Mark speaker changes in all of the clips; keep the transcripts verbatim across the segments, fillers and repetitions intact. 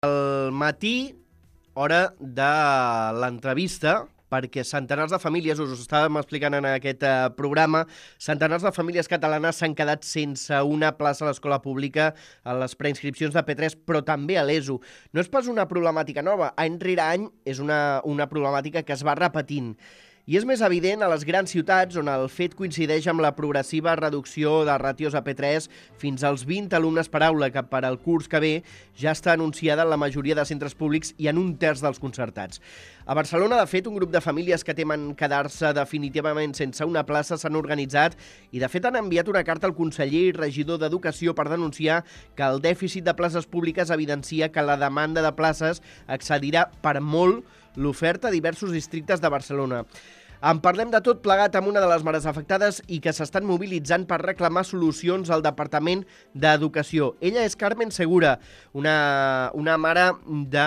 Speaker 1: Al matí, hora de l'entrevista, perquè centenars de famílies, us ho estàvem explicant en aquest eh, programa, centenars de famílies catalanes s'han quedat sense una plaça a l'escola pública a les preinscripcions de P tres, però també a l'E S O. No és pas una problemàtica nova, any rere any és una, una problemàtica que es va repetint. I és més evident a les grans ciutats, on el fet coincideix amb la progressiva reducció de ràtios a P tres fins als vint alumnes per aula, que per al curs que ve ja està anunciada en la majoria de centres públics i en un terç dels concertats. A Barcelona, de fet, un grup de famílies que temen quedar-se definitivament sense una plaça s'han organitzat i, de fet, han enviat una carta al conseller i regidor d'Educació per denunciar que el dèficit de places públiques evidencia que la demanda de places excedirà per molt l'oferta a diversos districtes de Barcelona. En parlem de tot plegat amb una de les mares afectades i que s'estan mobilitzant per reclamar solucions al Departament d'Educació. Ella és Carmen Segura, una, una mare de,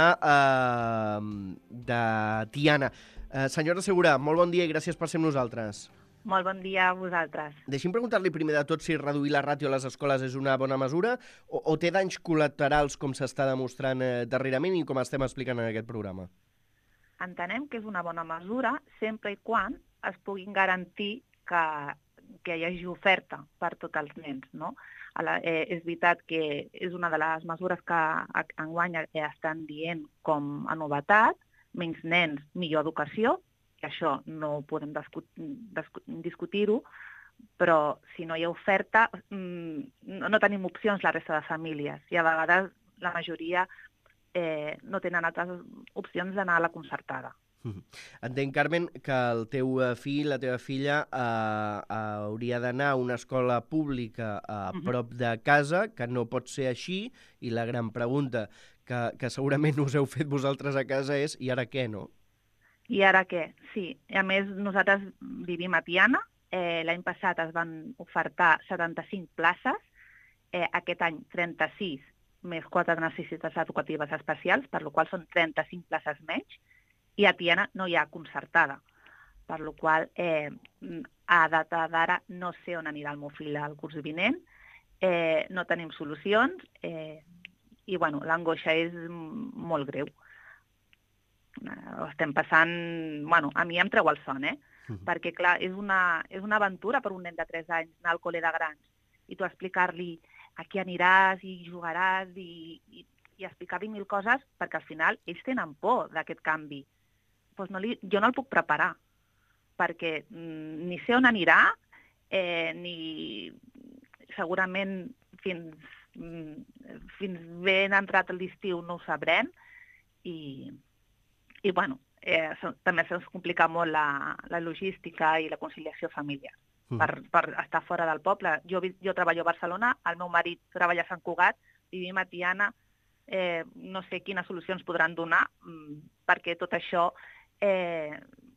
Speaker 1: uh, de Tiana. Uh, senyora Segura, molt bon dia i gràcies per ser amb nosaltres.
Speaker 2: Molt bon dia a vosaltres.
Speaker 1: Deixi'm preguntar-li primer de tot si reduir la ràtio a les escoles és una bona mesura o, o té danys col·laterals, com s'està demostrant eh, darrerament i com estem explicant en aquest programa.
Speaker 2: Entenem que és una bona mesura sempre i quan es puguin garantir que, que hi hagi oferta per tots els nens, no? La, eh, és veritat que és una de les mesures que enguany estan dient com a novetat, menys nens, millor educació, que això no podem discutir-ho, però si no hi ha oferta no, no tenim opcions la resta de famílies i a vegades la majoria Eh, no tenen altres opcions d'anar a la concertada.
Speaker 1: Entenc, Carmen, que el teu fill, la teva filla, eh, hauria d'anar a una escola pública a uh-huh. prop de casa, que no pot ser així, i la gran pregunta que, que segurament us heu fet vosaltres a casa és i ara què, no?
Speaker 2: I ara què? Sí. A més, nosaltres vivim a Tiana. Eh, l'any passat es van ofertar setanta-cinc places, eh, aquest any trenta-sis, més quatre necessitats educatives especials, per la qual són trenta-cinc places menys, i a Tiana no hi ha concertada, per la qual eh, a data d'ara no sé on anirà el meu fill al curs vinent, eh, no tenim solucions, eh, i bueno, l'angoixa és molt greu. Ho estem passant... Bueno, a mi em treu el son, eh? Uh-huh. Perquè, clar, és una, és una aventura per un nen de tres anys anar al col·le de grans i tu explicar-li a qui aniràs i jugaràs i, i, i explicar-li mil coses, perquè al final ells tenen por d'aquest canvi. Pues no li, jo no el puc preparar, perquè mm, ni sé on anirà, eh, ni segurament fins, mm, fins ben entrat l'estiu no ho sabrem, i, i bueno, eh, so, també se'ns complica molt la, la logística i la conciliació familiar. Per, per estar fora del poble. Jo, jo treballo a Barcelona, el meu marit treballa a Sant Cugat, vivim a Tiana, eh, no sé quines solucions podran donar, perquè tot això, eh,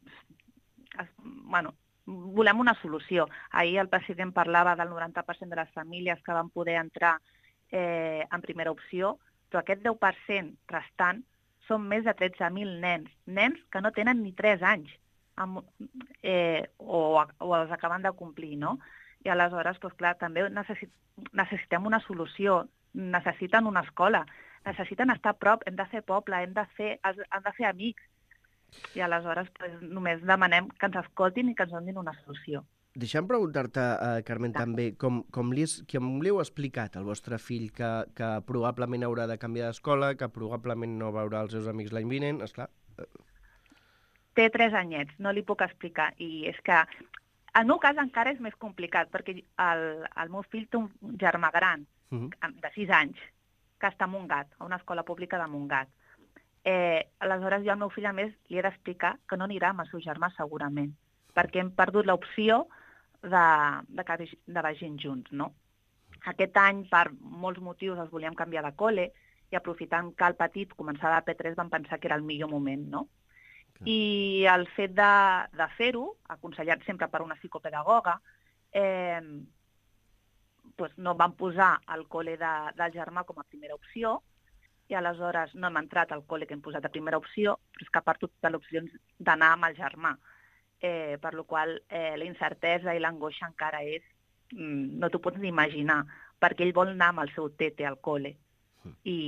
Speaker 2: es, bueno, volem una solució. Ahir el president parlava del noranta per cent de les famílies que van poder entrar eh, en primera opció, però aquest deu per cent restant són més de tretze mil nens, nens que no tenen ni tres anys. Amb, eh, o, o els acaben de complir, no? I aleshores, doncs, clar, també necessit, necessitem una solució, necessiten una escola, necessiten estar a prop, hem de fer poble, hem de fer, hem de fer amics. I aleshores doncs, només demanem que ens escoltin i que ens donin una solució.
Speaker 1: Deixa'm preguntar-te, uh, Carmen,
Speaker 2: ja.
Speaker 1: també, com, com, li, com li heu explicat al vostre fill que, que probablement haurà de canviar d'escola, que probablement no veurà els seus amics l'any vinent, esclar... Uh...
Speaker 2: Té tres anyets, no li puc explicar. I és que el meu cas encara és més complicat, perquè el, el meu fill té un germà gran, uh-huh. de sis anys, que està a Montgat, a una escola pública de Montgat. Eh, aleshores, jo al meu fill, a més, li he d'explicar que no anirà amb el seu germà segurament, perquè hem perdut l'opció de, de que de vagin junts, no? Aquest any, per molts motius, els volíem canviar de col·le i aprofitant que el petit començava a P tres vam pensar que era el millor moment, no? I el fet de, de fer-ho, aconsellat sempre per una psicopedagoga, eh, doncs no vam posar el col·le de, del germà com a primera opció i aleshores no hem entrat al col·le que hem posat a primera opció, però és que ha perdut totes les opcions d'anar amb el germà. Eh, per la qual eh, la incertesa i l'angoixa encara és, mm, no t'ho pots ni imaginar, perquè ell vol anar amb el seu tete al col·le. I,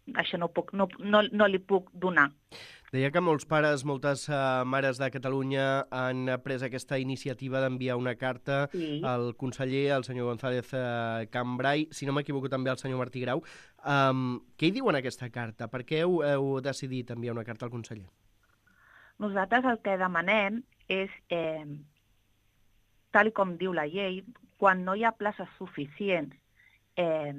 Speaker 2: això no, puc, no, no, no li puc donar.
Speaker 1: Deia que molts pares, moltes uh, mares de Catalunya han pres aquesta iniciativa d'enviar una carta
Speaker 2: Sí.
Speaker 1: al conseller, al senyor González uh, Cambray, si no m'equivoco també al senyor Martí Grau. Um, què hi diu en aquesta carta? Per què heu, heu decidit enviar una carta al conseller?
Speaker 2: Nosaltres el que demanem és, eh, tal com diu la llei, quan no hi ha places suficients eh,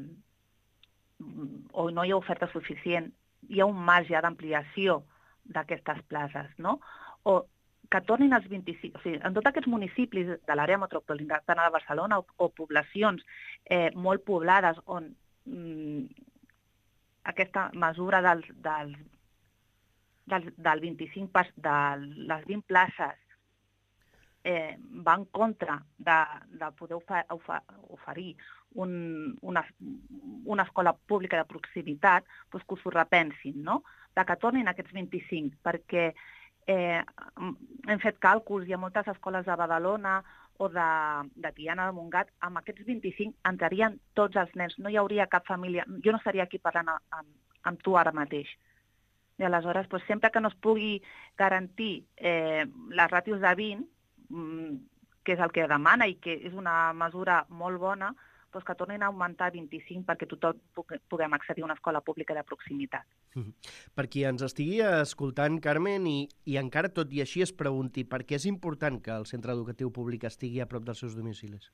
Speaker 2: o no hi ha oferta suficient, hi ha un marge d'ampliació d'aquestes places, no? O que tornin els vint-i-cinc... O sigui, en tots aquests municipis de l'àrea metropolitana de Barcelona o, o poblacions eh, molt poblades on mm, aquesta mesura dels, dels, del, del vint-i-cinc per, de les vint places eh, va en contra de, de poder ofer, ofer, oferir un, una, una escola pública de proximitat, doncs que us ho repensin, no? De que tornin aquests vint-i-cinc, perquè eh, hem fet càlculs, hi ha moltes escoles de Badalona o de, de Tiana de Montgat, amb aquests vint-i-cinc entrarien tots els nens, no hi hauria cap família, jo no estaria aquí parlant amb, amb tu ara mateix. I aleshores, doncs, sempre que no es pugui garantir eh, les ràtios de vint, que és el que demana i que és una mesura molt bona, doncs que tornin a augmentar a vint-i-cinc perquè tothom puguem accedir a una escola pública de proximitat.
Speaker 1: Per qui ens estigui escoltant, Carmen, i, i encara tot i així es pregunti per què és important que el centre educatiu públic estigui a prop dels seus domicilis?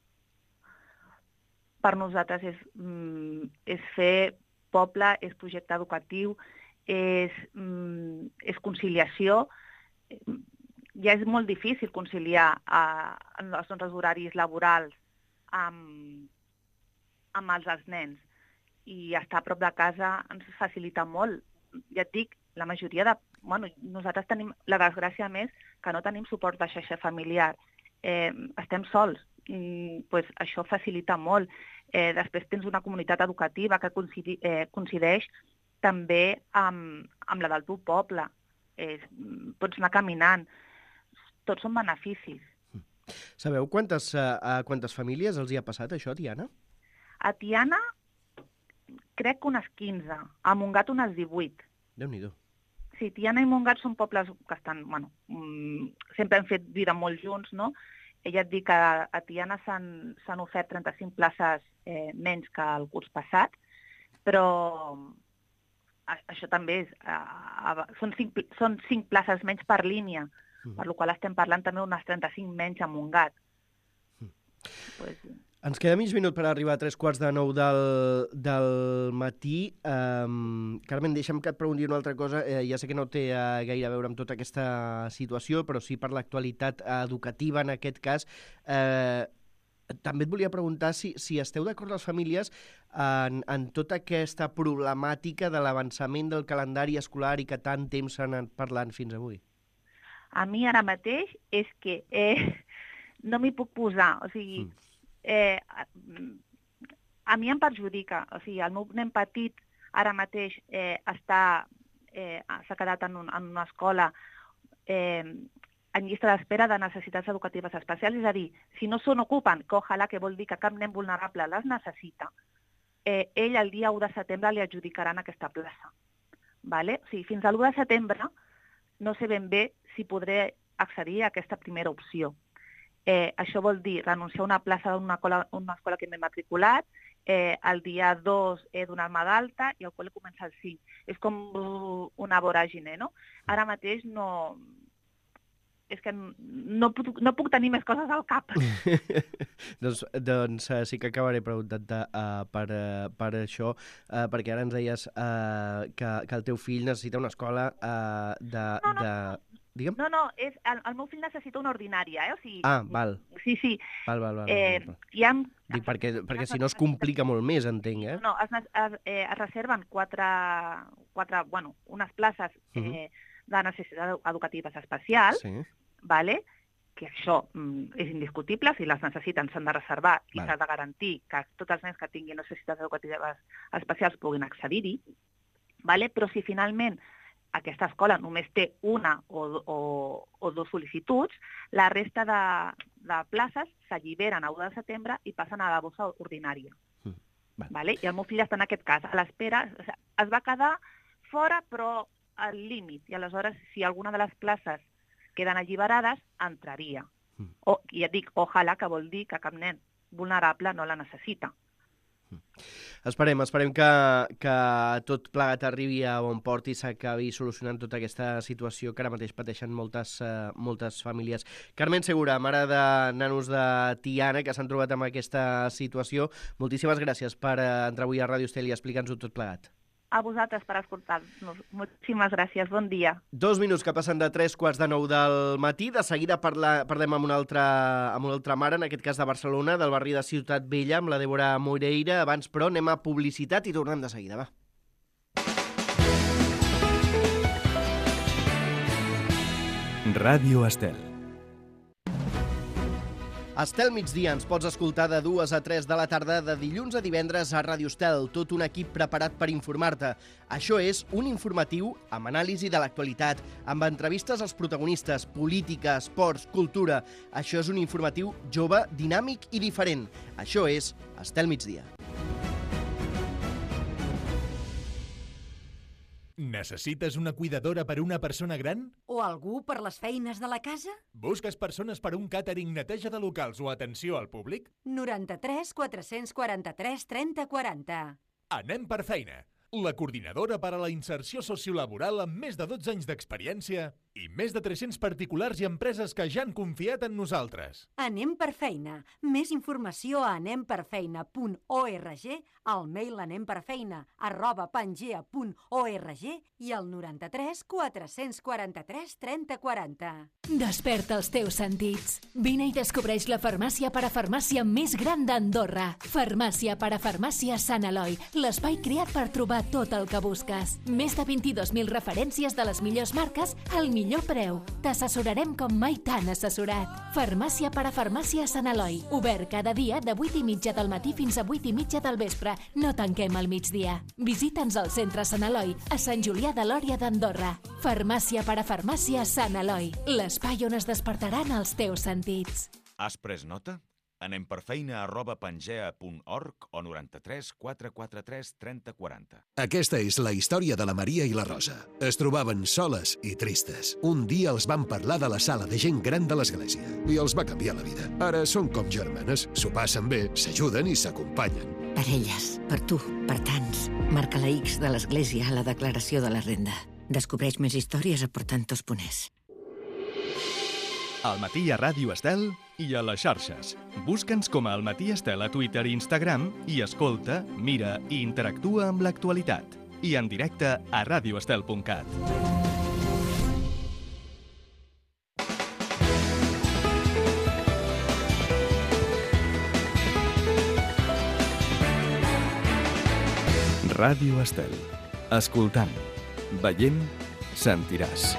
Speaker 2: Per nosaltres és, mm, és fer poble, és projecte educatiu, és, mm, és conciliació. Ja és molt difícil conciliar eh, els nostres horaris laborals amb, amb els dels nens, i estar a prop de casa ens facilita molt. Ja et dic, la majoria de... Bueno, nosaltres tenim la desgràcia més que no tenim suport de xarxa familiar. Eh, estem sols. Mm, pues això facilita molt. Eh, després tens una comunitat educativa que coincidi, eh, coincideix també amb, amb la del teu poble. Eh, pots anar caminant. Tots són beneficis.
Speaker 1: Sabeu quantes, a quantes famílies els hi ha passat això, Tiana?
Speaker 2: A Tiana crec que unes quinze, a Montgat unes divuit.
Speaker 1: Déu-n'hi-do.
Speaker 2: Sí, Tiana i Montgat són pobles que estan, bueno, mmm, sempre han fet vida molt junts, no? Ja et dic que a Tiana s'han ofert trenta-cinc places eh, menys que el curs passat, però això també és, eh, són, cinc, són cinc places menys per línia, mm. per la qual estem parlant també unes trenta-cinc menys a Montgat. Mm. Pues,
Speaker 1: ens queda mig minut per arribar a tres quarts de nou del, del matí. Um, Carmen, deixa'm que et pregunti una altra cosa. Eh, ja sé que no té uh, gaire a veure amb tota aquesta situació, però sí per l'actualitat educativa en aquest cas. Eh, també et volia preguntar si, si esteu d'acord les famílies en, en tota aquesta problemàtica de l'avançament del calendari escolar i que tant temps s'han anat parlant fins avui.
Speaker 2: A mi ara mateix és que eh, no m'hi puc posar. O sigui... Mm. Eh, a mi em perjudica, o sigui, el meu nen petit ara mateix eh, està, eh, s'ha quedat en, un, en una escola eh, en llista d'espera de necessitats educatives especials, és a dir, si no se n'ocupen, que ojalà, que vol dir que cap nen vulnerable les necessita, eh, ell el dia u de setembre li adjudicaran aquesta plaça. Vale? O sigui, fins a l'u de setembre no sé ben bé si podré accedir a aquesta primera opció. Eh, això vol dir renunciar a una plaça d'una escola, una escola que m'he matriculat, eh, el dia dos he donar-me d'alta i el col·le comença el cinc. És com una voràgine, no? Ara mateix no... És que no puc, no puc tenir més coses al cap.
Speaker 1: doncs doncs uh, sí que acabaré preguntant-te uh, per, uh, per això, uh, perquè ara ens deies uh, que, que el teu fill necessita una escola uh, de...
Speaker 2: No, no,
Speaker 1: de... Digue'm?
Speaker 2: No, no, és, el, el meu fill necessita una ordinària, eh? O sigui,
Speaker 1: ah, val.
Speaker 2: Sí, sí.
Speaker 1: Val, val, val.
Speaker 2: Eh,
Speaker 1: val, val.
Speaker 2: Ja em...
Speaker 1: Dic, perquè, perquè si no es complica molt més, entenc, eh?
Speaker 2: No, es, es, eh, es reserven quatre, quatre, bueno, unes places eh, uh-huh. de necessitats educatives especials, sí. Vale? Que això mm, és indiscutible, si les necessiten s'han de reservar i s'ha de garantir que tots els nens que tinguin necessitats educatives especials puguin accedir-hi, vale? Però si finalment aquesta escola només té una o, o, o dos sol·licituds, la resta de, de places s'alliberen a u de setembre i passen a la bossa ordinària. Mm. Vale? I el meu fill està en aquest cas, a l'espera, o sigui, es va quedar fora, però al límit, i aleshores, si alguna de les places queden alliberades, entraria. Mm. O, i et dic, ojalà, que vol dir que cap nen vulnerable no la necessita.
Speaker 1: Esperem, esperem que, que tot plegat arribi a bon port i s'acabi solucionant tota aquesta situació que ara mateix pateixen moltes, uh, moltes famílies. Carmen Segura, mare de nanos de Tiana, que s'han trobat amb aquesta situació, moltíssimes gràcies per uh, entrar avui a Ràdio Estel i explicar-nos-ho tot plegat.
Speaker 2: A vosaltres per escoltar-nos. Moltíssimes gràcies. Bon dia.
Speaker 1: Dos minuts que passen de tres quarts de nou del matí. De seguida parla, parlem amb una, altra, amb una altra mare, en aquest cas de Barcelona, del barri de Ciutat Vella, amb la Débora Moreira. Abans, però, anem a publicitat i tornem de seguida, va.
Speaker 3: Ràdio Estel.
Speaker 1: Estel migdia, ens pots escoltar de dues a tres de la tarda de dilluns a divendres a Ràdio Estel, tot un equip preparat per informar-te. Això és un informatiu amb anàlisi de l'actualitat, amb entrevistes als protagonistes, política, esports, cultura. Això és un informatiu jove, dinàmic i diferent. Això és Estel migdia.
Speaker 3: Necessites una cuidadora per a una persona gran?
Speaker 4: O algú per les feines de la casa?
Speaker 3: Busques persones per a un càtering, neteja de locals o atenció al públic?
Speaker 4: noranta-tres quatre-cents quaranta-tres trenta quaranta.
Speaker 3: Anem per feina. La coordinadora per a la inserció sociolaboral amb més de dotze anys d'experiència i més de tres-cents particulars i empreses que ja han confiat en nosaltres.
Speaker 4: Anem per feina. Més informació a anem per feina punt org, al mail anemperfeina arroba pangea punt org i al noranta-tres quatre-cents quaranta-tres trenta quaranta.
Speaker 5: Desperta els teus sentits. Vine i descobreix la farmàcia parafarmàcia més gran d'Andorra. Farmàcia parafarmàcia Sant Eloi, l'espai creat per trobar tot el que busques. Més de vint-i-dos mil referències de les millors marques al millor preu. T'assessorarem com mai t'han assessorat. Farmàcia parafarmàcia Sant Eloi. Obert cada dia de vuit i mitja del matí fins a vuit i mitja del vespre. No tanquem al migdia. Visita'ns al centre Sant Eloi, a Sant Julià de Lòria d'Andorra. Farmàcia parafarmàcia Sant Eloi. L'espai on es despertaran els teus sentits.
Speaker 6: Has pres nota? Anem per feina arroba pangea punt org o noranta-tres quatre quaranta-tres trenta quaranta.
Speaker 7: Aquesta és la història de la Maria i la Rosa. Es trobaven soles i tristes. Un dia els van parlar de la sala de gent gran de l'església i els va canviar la vida. Ara són com germanes, s'ho passen bé, s'ajuden i s'acompanyen.
Speaker 8: Per elles, per tu, per tants. Marca la X de l'església a la declaració de la renda. Descobreix més històries aportant-tos poners.
Speaker 3: Al matí a Ràdio Estel i a les xarxes. Busca'ns com a Al Matí Estel a Twitter i Instagram i escolta, mira i interactua amb l'actualitat. I en directe a radioestel punt cat. Ràdio Estel. Escoltant, veient, sentiràs.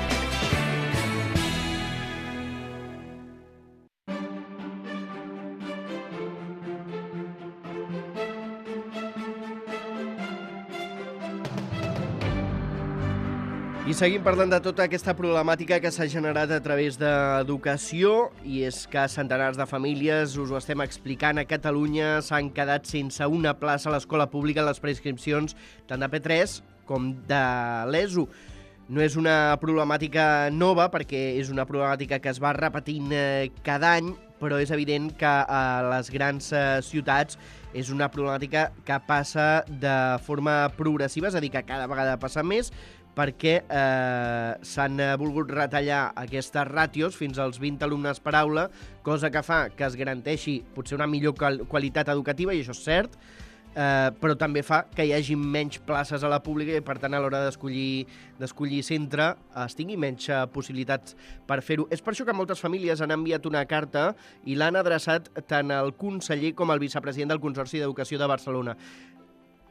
Speaker 1: I seguim parlant de tota aquesta problemàtica que s'ha generat a través d'educació, i és que centenars de famílies, us ho estem explicant, a Catalunya s'han quedat sense una plaça a l'escola pública en les preinscripcions tant de P tres com de l'ESO. No és una problemàtica nova, perquè és una problemàtica que es va repetint cada any, però és evident que a les grans ciutats és una problemàtica que passa de forma progressiva, és a dir, que cada vegada passa més, perquè eh, s'han volgut retallar aquestes ràtios fins als vint alumnes per aula, cosa que fa que es garanteixi potser una millor qualitat educativa, i això és cert, eh, però també fa que hi hagi menys places a la pública i, per tant, a l'hora d'escollir d'escollir centre es tingui menys possibilitats per fer-ho. És per això que moltes famílies han enviat una carta i l'han adreçat tant al conseller com al vicepresident del Consorci d'Educació de Barcelona.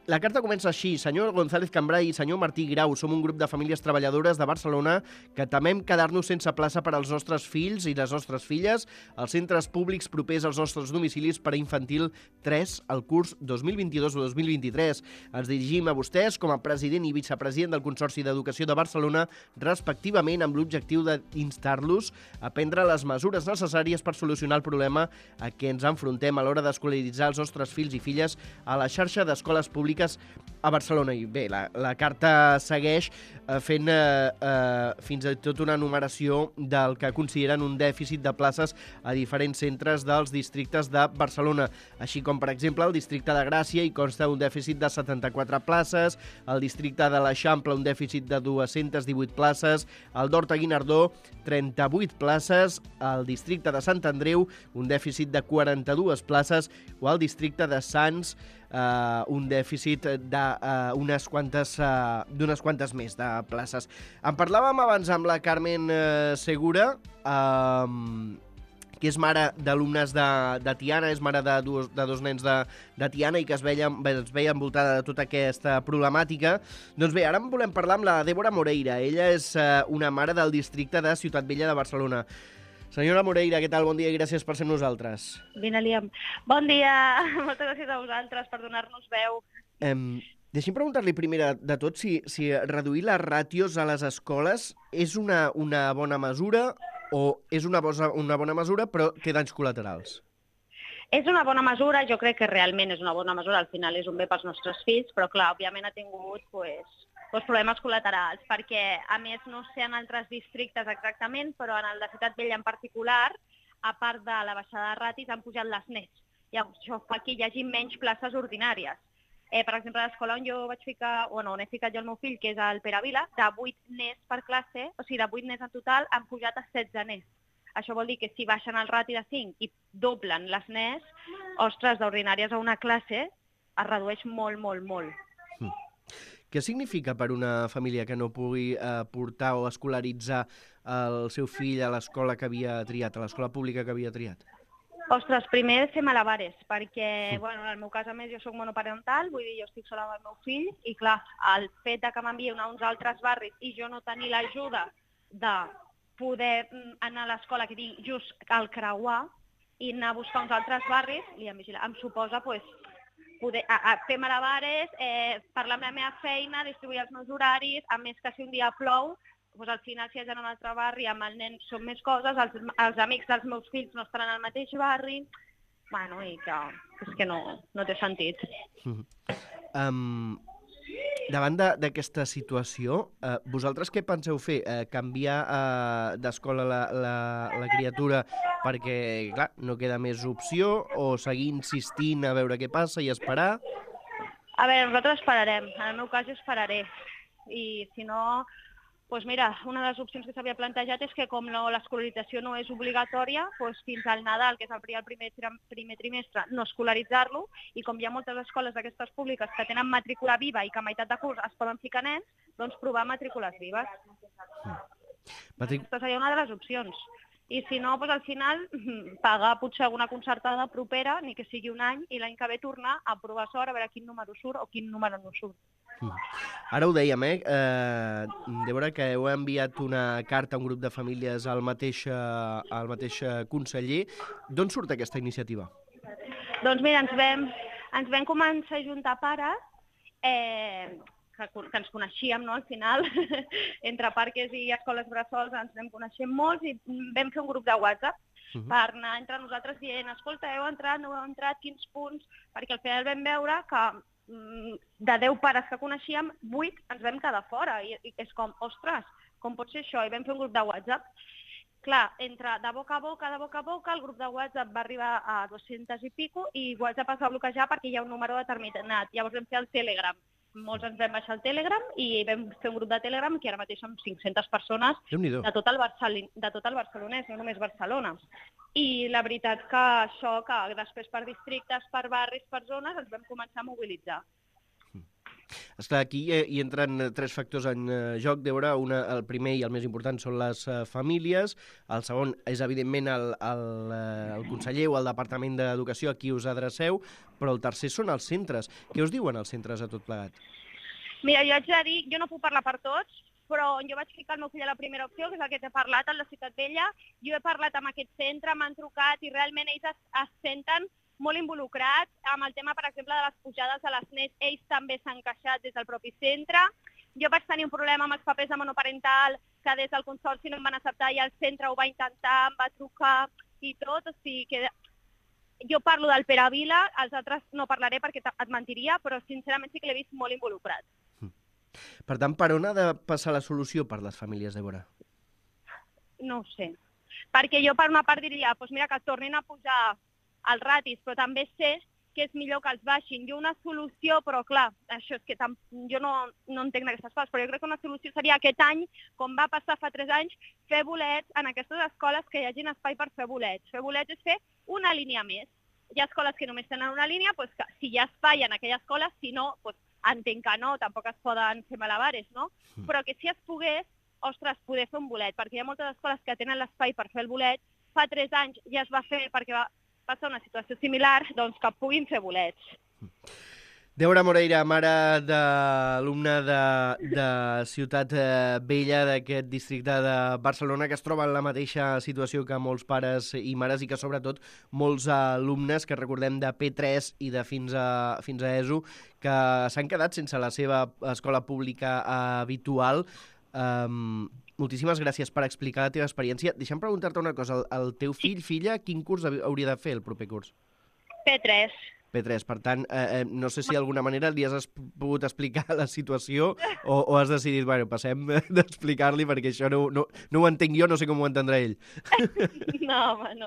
Speaker 1: La carta comença així. Senyor González Cambray i senyor Martí Grau, som un grup de famílies treballadores de Barcelona que temem quedar-nos sense plaça per als nostres fills i les nostres filles als centres públics propers als nostres domicilis per a infantil tres al curs dos mil vint-i-dos o dos mil vint-i-tres. Ens dirigim a vostès com a president i vicepresident del Consorci d'Educació de Barcelona, respectivament amb l'objectiu d'instar-los a prendre les mesures necessàries per solucionar el problema a què ens enfrontem a l'hora d'escolaritzar els nostres fills i filles a la xarxa d'escoles públiques a Barcelona. I bé, la, la carta segueix eh, fent eh, eh, fins i tot una enumeració del que consideren un dèficit de places a diferents centres dels districtes de Barcelona, així com, per exemple, el districte de Gràcia hi consta un dèficit de setanta-quatre places, el districte de l'Eixample un dèficit de dues-centes divuit places, el d'Horta-Guinardó trenta-vuit places, el districte de Sant Andreu un dèficit de quaranta-dues places o el districte de Sants Uh, un dèficit d'unes uh, quantes, uh, d'unes quantes més de places. En parlàvem abans amb la Carmen uh, Segura, uh, que és mare d'alumnes de, de Tiana, és mare de dos, de dos nens de, de Tiana i que es veia, es veia envoltada de tota aquesta problemàtica. Doncs bé, ara en volem parlar amb la Débora Moreira. Ella és uh, una mare del districte de Ciutat Vella de Barcelona. Senyora Moreira, què tal? Bon dia i gràcies per ser amb nosaltres.
Speaker 9: Vine, Liam. Bon dia. Moltes gràcies a vosaltres per donar-nos veu.
Speaker 1: Eh, deixi'm preguntar-li primer de tot si, si reduir les ràtios a les escoles és una, una bona mesura o és una, bosa, una bona mesura però té danys col·laterals.
Speaker 9: És una bona mesura, jo crec que realment és una bona mesura, al final és un bé pels nostres fills, però clar, òbviament ha tingut pues, pues, problemes col·laterals, perquè a més no sé en altres districtes exactament, però en el de Ciutat Vella en particular, a part de la baixada de ratis, han pujat les N E S. Llavors, això fa que hi hagi menys places ordinàries. Eh, per exemple, a l'escola on jo vaig ficar, bueno, on he ficat jo el meu fill, que és el Pere Vila, de vuit N E S per classe, o sigui, de vuit N E S en total, han pujat a setze N E S. Això vol dir que si baixen el rati de cinc i doblen les N E S, ostres, d'ordinàries a una classe es redueix molt, molt, molt.
Speaker 1: Mm. Què significa per una família que no pugui eh, portar o escolaritzar el seu fill a l'escola que havia triat, a l'escola pública que havia triat?
Speaker 9: Ostres, primer fer malabares, perquè, mm. bueno, en el meu cas, a més, jo soc monoparental, vull dir, jo estic sola amb el meu fill, i clar, el fet de que m'envien a uns altres barris i jo no tenir l'ajuda de poder anar a l'escola que tinc just al creuar i anar a buscar uns altres barris, li em vigila, em suposa pues, poder, a, a fer malabares, eh, parlar amb la meva feina, distribuir els meus horaris, a més que si un dia plou, pues, al final si haig d'anar a un altre barri amb el nen són més coses, els, els amics dels meus fills no estaran al mateix barri, bueno, i que, que és que no, no té sentit.
Speaker 1: Mm-hmm. Um... Davant d'aquesta situació, eh, vosaltres què penseu fer? Eh, canviar eh, d'escola la, la, la criatura perquè, clar, no queda més opció o seguir insistint a veure què passa i esperar?
Speaker 9: A veure, nosaltres esperarem. En el meu cas jo esperaré. I si no, doncs mira, una de les opcions que s'havia plantejat és que com no, l'escolarització no és obligatòria, doncs fins al Nadal, que és el primer, primer trimestre, no escolaritzar-lo, i com hi ha moltes escoles d'aquestes públiques que tenen matrícula viva i que a meitat de curs es poden ficar nens, doncs provar matrícules vives. Mm. Matric... Aquesta seria una de les opcions. I si no, doncs al final pagar potser alguna concertada propera, ni que sigui un any, i l'any que ve tornar a provar sort, a veure quin número surt o quin número no surt.
Speaker 1: Mm. Ara ho dèiem, eh? eh? Débora, que heu enviat una carta a un grup de famílies al mateix, al mateix conseller. D'on surt aquesta iniciativa?
Speaker 9: Doncs mira, ens vam, ens vam començar a juntar pares, eh, que, que ens coneixíem, no?, al final, entre parques i escoles bressols ens vam conèixer molts i vam fer un grup de WhatsApp uh-huh. per anar entre nosaltres dient, escolta, heu entrat, no heu entrat, quins punts, perquè al final vam veure que de deu pares que coneixíem, vuit ens vam quedar fora, i, i és com, ostres, com pot ser això? I vam fer un grup de WhatsApp. Clar, entre de boca a boca, de boca a boca, el grup de WhatsApp va arribar a dos-centes i pico i WhatsApp es va bloquejar perquè hi ha un número determinat. Llavors vam fer el Telegram. Molts ens vam baixar el Telegram i vam fer un grup de Telegram que ara mateix som cinc-centes persones de tot, el Barcel... de tot el barcelonès, no només Barcelona. I la veritat que això, que després per districtes, per barris, per zones, ens vam començar a mobilitzar.
Speaker 1: Esclar, aquí hi entren tres factors en joc, Débora. Una, el primer i el més important són les famílies, el segon és evidentment el, el, el conseller o el Departament d'Educació a qui us adreceu, però el tercer són els centres. Què us diuen els centres a tot plegat?
Speaker 9: Mira, jo haig de dir, jo no puc parlar per tots, però jo vaig ficar el meu fill a la primera opció, que és el que t'he parlat, a la Ciutat Vella. Jo he parlat amb aquest centre, m'han trucat i realment ells es, es senten molt involucrats amb el tema, per exemple, de les pujades a les N E S. Ells també s'han queixat des del propi centre. Jo vaig tenir un problema amb els papers de monoparental que des del Consorci no em van acceptar i el centre ho va intentar, em va trucar i tot. O sigui que jo parlo del Pere Vila, els altres no parlaré perquè et mentiria, però sincerament sí que l'he vist molt involucrat.
Speaker 1: Per tant, per on ha de passar la solució per les famílies, Débora?
Speaker 9: No ho sé. Perquè jo per una part diria, doncs mira, que tornin a pujar els ratis, però també sé que és millor que els baixin. Jo una solució, però clar, això és que tam... jo no, no entenc aquestes coses, però jo crec que una solució seria aquest any, com va passar fa tres anys, fer bolets en aquestes escoles que hi hagi espai per fer bolets. Fer bolets és fer una línia més. Hi ha escoles que només tenen una línia, doncs que si hi ha espai en aquella escola, si no, doncs entenc que no, tampoc es poden fer malabares, no? Però que si es pogués, ostres, poder fer un bolet, perquè hi ha moltes escoles que tenen l'espai per fer el bolet, fa tres anys ja es va fer perquè va passar una situació similar, doncs que puguin fer bolets.
Speaker 1: Débora Moreira, mare d'alumne de, de Ciutat Vella, d'aquest districte de Barcelona, que es troba en la mateixa situació que molts pares i mares i que, sobretot, molts alumnes que recordem de P tres i de fins a, fins a ESO, que s'han quedat sense la seva escola pública habitual. Um, moltíssimes gràcies per explicar la teva experiència. Deixa'm preguntar-te una cosa. El, el teu fill, filla, quin curs hauria de fer el proper curs?
Speaker 9: P tres.
Speaker 1: P tres, per tant, eh, no sé si d'alguna manera li has pogut explicar la situació o, o has decidit, bueno, passem d'explicar-li perquè això no, no, no ho entenc jo, no sé com ho entendrà ell.
Speaker 9: No, home, no.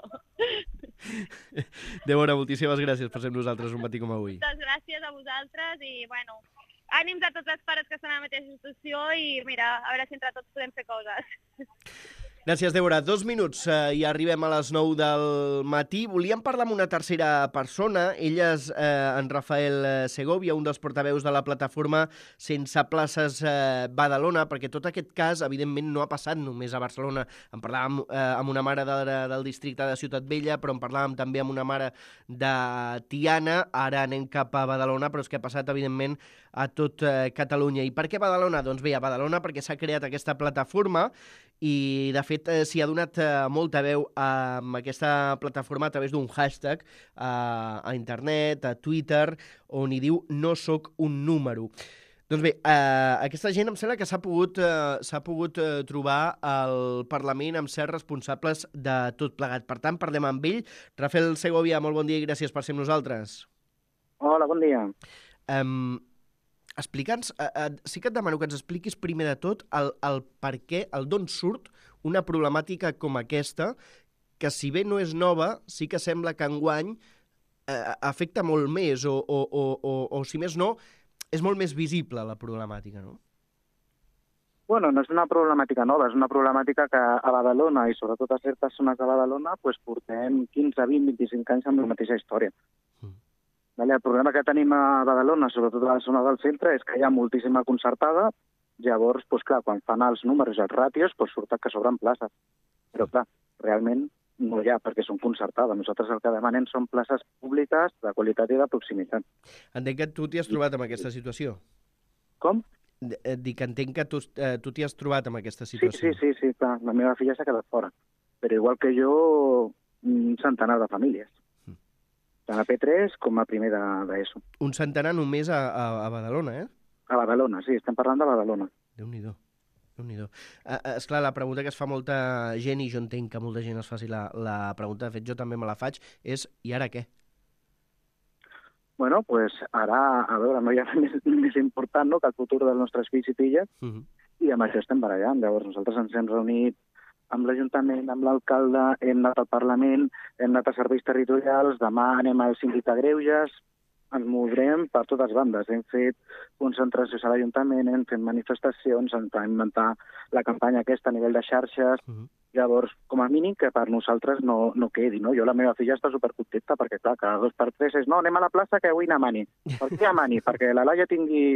Speaker 1: Débora, moltíssimes gràcies per ser amb nosaltres un matí com avui.
Speaker 9: Moltes gràcies a vosaltres i, bueno, ànims a tots els pares que estan a la mateixa situació i, mira, a veure si entre tots podem fer coses.
Speaker 1: Gràcies, Débora. Dos minuts eh, i arribem a les nou del matí. Volíem parlar amb una tercera persona. Ell és eh, en Rafael Segovia, un dels portaveus de la plataforma Sense Places eh, Badalona, perquè tot aquest cas, evidentment, no ha passat només a Barcelona. En parlàvem eh, amb una mare de, del districte de Ciutat Vella, però en parlàvem també amb una mare de Tiana. Ara anem cap a Badalona, però és que ha passat, evidentment, a tot eh, Catalunya. I per què Badalona? Doncs bé, a Badalona perquè s'ha creat aquesta plataforma i, de fet, eh, s'hi ha donat eh, molta veu a, amb aquesta plataforma a través d'un hashtag eh, a internet, a Twitter, on hi diu "no soc un número". Doncs bé, eh, aquesta gent em sembla que s'ha pogut, eh, s'ha pogut eh, trobar al Parlament amb certs responsables de tot plegat. Per tant, parlem amb ell. Rafael Segovia, molt bon dia i gràcies per ser amb nosaltres.
Speaker 10: Hola, bon dia.
Speaker 1: Um, Explica'ns, eh, eh, sí que et demano que ens expliquis primer de tot el, el per què, el d'on surt una problemàtica com aquesta, que si bé no és nova, sí que sembla que enguany eh, afecta molt més, o, o, o, o, o si més no, és molt més visible la problemàtica, no?
Speaker 10: Bueno, no és una problemàtica nova, és una problemàtica que a Badalona, i sobretot a certes zones de Badalona, pues, portem quinze, vint, vint-i-cinc anys amb la mateixa història. Mm. El problema que tenim a Badalona, sobretot a la zona del centre, és que hi ha moltíssima concertada. Llavors, doncs, clar, quan fan els números i els ràtios, doncs surt que sobren places. Però, clar, realment no hi ha, perquè són concertades. Nosaltres el que demanem són places públiques de qualitat i de proximitat.
Speaker 1: Entenc que tu t'hi has trobat amb aquesta situació.
Speaker 10: Com?
Speaker 1: Dic que entenc que tu, eh, tu t'hi has trobat amb aquesta situació.
Speaker 10: Sí, sí, sí, sí, clar. La meva filla s'ha quedat fora. Però igual que jo, un centenar de famílies. Tant a P tres com a primer d'ESO.
Speaker 1: Un centenar només a, a, a Badalona, eh?
Speaker 10: A Badalona, sí, estem parlant de Badalona.
Speaker 1: Déu-n'hi-do. Déu-n'hi-do. Uh, esclar, la pregunta que es fa molta gent, i jo entenc que molta gent es faci la, la pregunta, de fet jo també me la faig, és i ara què?
Speaker 10: Bueno, pues ara, a veure, no hi ha més, més important, no?, que el futur dels nostres fills i filles, uh -huh. i amb això estem barallant. Llavors nosaltres ens hem reunit amb l'Ajuntament, amb l'alcalde, hem anat al Parlament, hem anat a serveis territorials, demà anem al síndic de Greuges, ens mourem per totes bandes. Hem fet concentracions a l'Ajuntament, hem fet manifestacions, hem inventat la campanya aquesta a nivell de xarxes. Uh-huh. Llavors, com a mínim, que per nosaltres no, no quedi, no? Jo, la meva filla està supercontenta perquè, clar, cada dos per tres és no, anem a la plaça que vull anar a Mani. Per què a Mani? Perquè la Laia tingui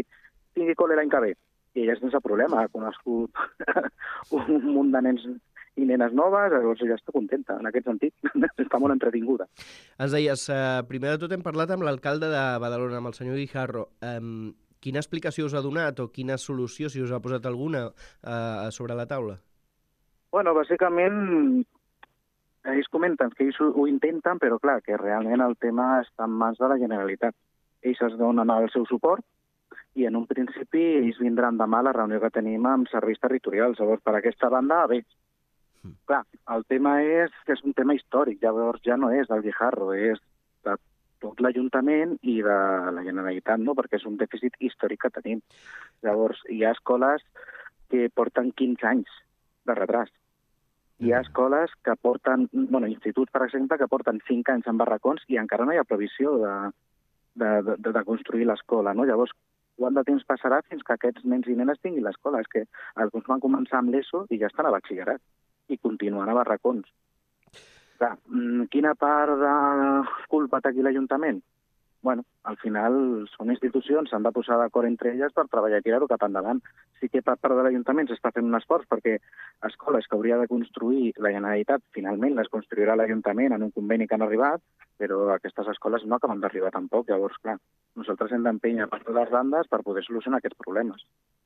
Speaker 10: tingui col·le l'any que ve. I ella sense problema, ha conegut un munt de nens i nenes noves, llavors ja està contenta, en aquest sentit. Està molt entretinguda.
Speaker 1: Ens deies, eh, primer de tot hem parlat amb l'alcalde de Badalona, amb el senyor Guijarro. Eh, quina explicació us ha donat o quina solució, si us ha posat alguna, eh, sobre la taula?
Speaker 10: Bueno, bàsicament, ells comenten que ells ho, ho intenten, però clar, que realment el tema està en mans de la Generalitat. Ells es donen el seu suport i en un principi ells vindran demà a la reunió que tenim amb serveis territorials. Llavors, per aquesta banda, bé. Mm. Clar, el tema és que és un tema històric, llavors ja no és del Guijarro, és de tot l'Ajuntament i de la Generalitat, no? Perquè és un dèficit històric que tenim. Llavors, hi ha escoles que porten quinze anys de retras. Hi ha escoles que porten, bueno, instituts, per exemple, que porten cinc anys en barracons i encara no hi ha previsió de, de, de, de construir l'escola, no? Llavors, quant de temps passarà fins que aquests nens i nenes tinguin l'escola? És que alguns van començar amb l'ESO i ja estan a batxillerat i continuen a barracons. Clar, quina part de culpa té aquí l'Ajuntament? Bueno, al final són institucions, s'han de posar d'acord entre elles per treballar i tirar-ho cap endavant. Sí que per part de l'Ajuntament s'està fent un esforç perquè escoles que hauria de construir la Generalitat finalment les construirà l'Ajuntament en un conveni que han arribat, però aquestes escoles no acaben d'arribar tampoc. Llavors, clar, nosaltres hem d'empènyer per totes les bandes per poder solucionar aquests problemes.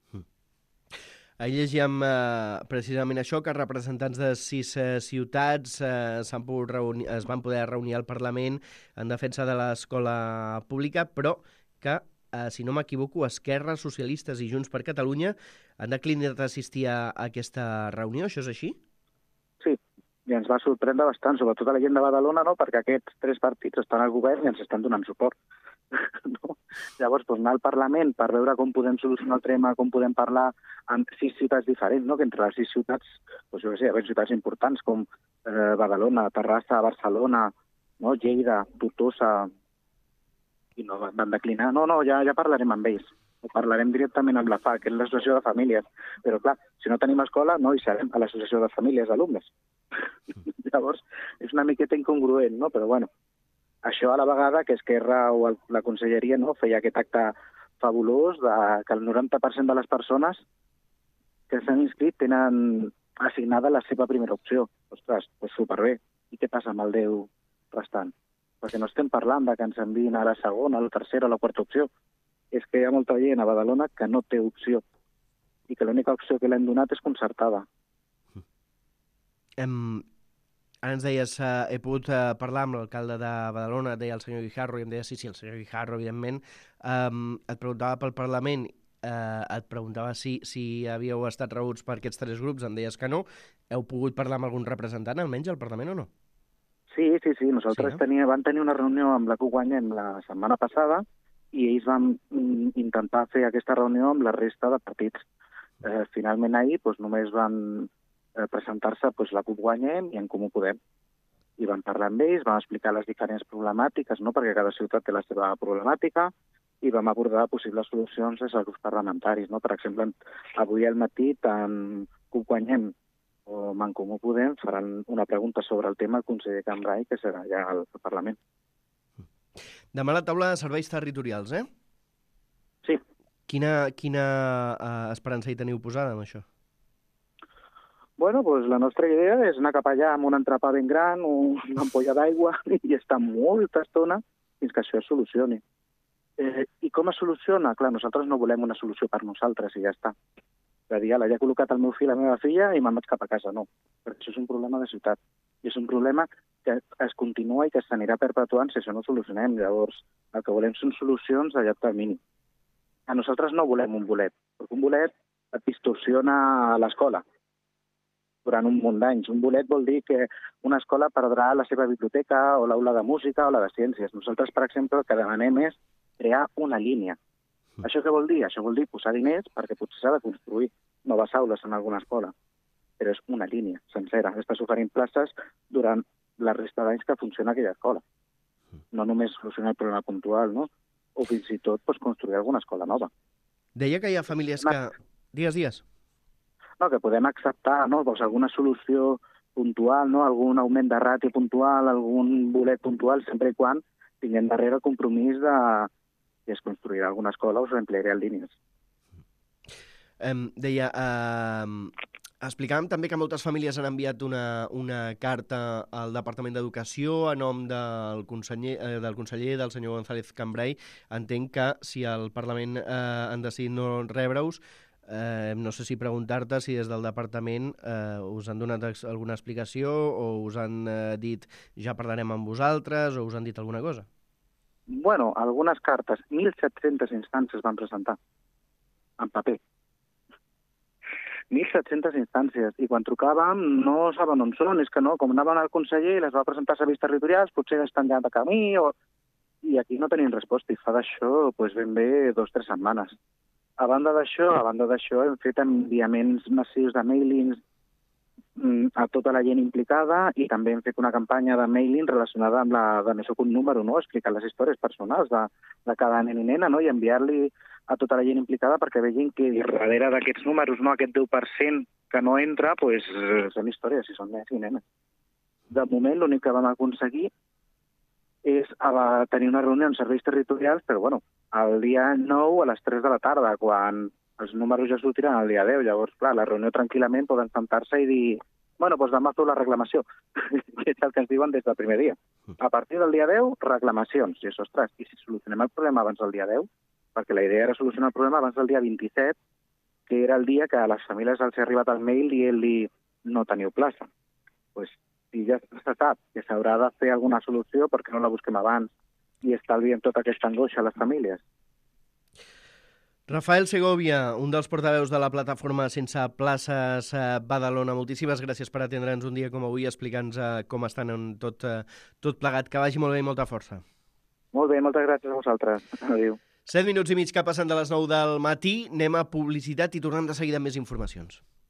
Speaker 1: Ahir llegíem eh, precisament això, que representants de sis eh, ciutats eh, s'han pogut reunir, es van poder reunir al Parlament en defensa de l'escola pública, però que, eh, si no m'equivoco, Esquerra, Socialistes i Junts per Catalunya han declinat d'assistir a aquesta reunió. Això és així?
Speaker 10: Sí, i ens va sorprendre bastant, sobretot a la gent de Badalona, no? Perquè aquests tres partits estan al govern i ens estan donant suport. No? Llavors, doncs, anar al Parlament per veure com podem solucionar el tema, com podem parlar amb sis ciutats diferents, no? Que entre les sis ciutats, doncs, jo què sé, hi ha ciutats importants com eh, Badalona, Terrassa, Barcelona, no? Lleida, Tortosa, i no van declinar. No, no, ja, ja parlarem amb ells. Ho parlarem directament amb la F A, que és l'Associació de Famílies. Però, clar, si no tenim escola, no hi serem a l'Associació de Famílies d'Alumnes. Llavors, és una miqueta incongruent, no? Però, bueno, això a la vegada que Esquerra o el, la Conselleria no, feia aquest acte fabulós de que el noranta per cent de les persones que s'han inscrit tenen assignada la seva primera opció. Ostres, doncs superbé. I què passa amb el deu restant? Perquè no estem parlant de que ens enviïn a la segona, a la tercera o a la quarta opció. És que hi ha molta gent a Badalona que no té opció i que l'única opció que l'hem donat és concertada.
Speaker 1: Em... Ara ens deies, eh, he pogut eh, parlar amb l'alcalde de Badalona, deia el senyor Guijarro, i em deia, sí, sí, el senyor Guijarro, evidentment. Um, et preguntava pel Parlament, eh, et preguntava si, si havíeu estat rebuts per aquests tres grups, em deies que no. Heu pogut parlar amb algun representant, almenys, al Parlament, o no?
Speaker 10: Sí, sí, sí. Nosaltres sí, no? tenia, vam tenir una reunió amb la C U Guanyem la setmana passada i ells van mm, intentar fer aquesta reunió amb la resta de partits. Eh, finalment ahir doncs, només van presentar-se doncs, la C U Guanyem i en Comú Podem. I vam parlar amb ells, vam explicar les diferents problemàtiques, no? Perquè cada ciutat té la seva problemàtica, i vam abordar possibles solucions des dels grups parlamentaris. No? Per exemple, avui al matí tant C U Guanyem o en Comú Podem faran una pregunta sobre el tema al conseller Cambrai, que serà ja al Parlament.
Speaker 1: Demà a la taula de serveis territorials, eh?
Speaker 10: Sí.
Speaker 1: Quina, quina uh, esperança hi teniu posada amb això?
Speaker 10: Bueno, pues la nostra idea és anar cap allà amb un entrepà ben gran, una ampolla d'aigua, i estar molta estona fins que això es solucioni. Eh, I com es soluciona? Clar, nosaltres no volem una solució per nosaltres i ja està. De dir, ala, ja he col·locat el meu fill, la meva filla, i me'n vaig cap a casa. No, perquè això és un problema de ciutat. I és un problema que es continua i que s'anirà perpetuant si això no ho solucionem. Llavors, el que volem són solucions a llarg termini. A nosaltres no volem un bolet, perquè un bolet et distorsiona l'escola durant un munt d'anys. Un bolet vol dir que una escola perdrà la seva biblioteca o l'aula de música o la de ciències. Nosaltres, per exemple, el que demanem és crear una línia. Mm. Això què vol dir? Això vol dir posar diners perquè potser s'ha de construir noves aules en alguna escola. Però és una línia sencera. Estàs oferint places durant la resta d'anys que funciona aquella escola. No només solucionar el problema puntual, no? O fins i tot pues, construir alguna escola nova.
Speaker 1: Deia que hi ha famílies que... Digues, digues.
Speaker 10: No, que podem acceptar no? pues alguna solució puntual, no? Algun augment de ràtio puntual, algun bolet puntual, sempre i quan tinguem darrere el compromís de que es construirà alguna escola o s'emplearà línies.
Speaker 1: Eh, deia... Eh, explicàvem també que moltes famílies han enviat una, una carta al Departament d'Educació a nom del conseller, eh, del conseller, del senyor González Cambray. Entenc que si el Parlament eh, han decidit no rebre-us, eh, no sé si preguntar-te si des del Departament eh, us han donat ex alguna explicació o us han eh, dit ja parlarem amb vosaltres o us han dit alguna cosa.
Speaker 10: Bueno, algunes cartes, mil set-centes instàncies van presentar en paper. mil set-centes instàncies, i quan trucàvem no saben on són, és que no, com anaven al conseller i les va presentar a serveis territorials, potser estan ja de camí, o... i aquí no tenim resposta, i fa d'això pues, ben bé dos o tres setmanes. A banda d'això, a banda d'això, hem fet enviaments massius de mailings a tota la gent implicada i també hem fet una campanya de mailing relacionada amb la de Més sóc un número, no? Explicant les històries personals de, de cada nen i nena, no? I enviar-li a tota la gent implicada perquè vegin que darrere d'aquests números, no, aquest deu per cent que no entra, pues, són històries i són nens i nenes. De moment l'únic que vam aconseguir és tenir una reunió amb serveis territorials, però bueno, el dia nou a les tres de la tarda, quan els números ja sortiran el dia deu, llavors, clar, la reunió tranquil·lament poden sentar-se i dir, bueno, doncs demà feu la reclamació, que és el que ens diuen des del primer dia. A partir del dia deu, reclamacions. I això, ostres, i si solucionem el problema abans del dia deu, perquè la idea era solucionar el problema abans del dia vint-i-set, que era el dia que a les famílies els ha arribat el mail dient-li no teniu plaça. Pues, si ja se sap que s'haurà de fer alguna solució, perquè no la busquem abans i estalviem tota aquesta angoixa a les famílies.
Speaker 1: Rafael Segovia, un dels portaveus de la plataforma Sense Places a Badalona, moltíssimes gràcies per atendre'ns un dia com avui, explicant-nos com estan en tot, tot plegat. Que vagi molt bé i molta força.
Speaker 10: Molt bé, moltes gràcies a vosaltres. Adéu.
Speaker 1: Set minuts i mig que passen de les nou del matí. Anem a publicitat i tornem de seguida amb més informacions.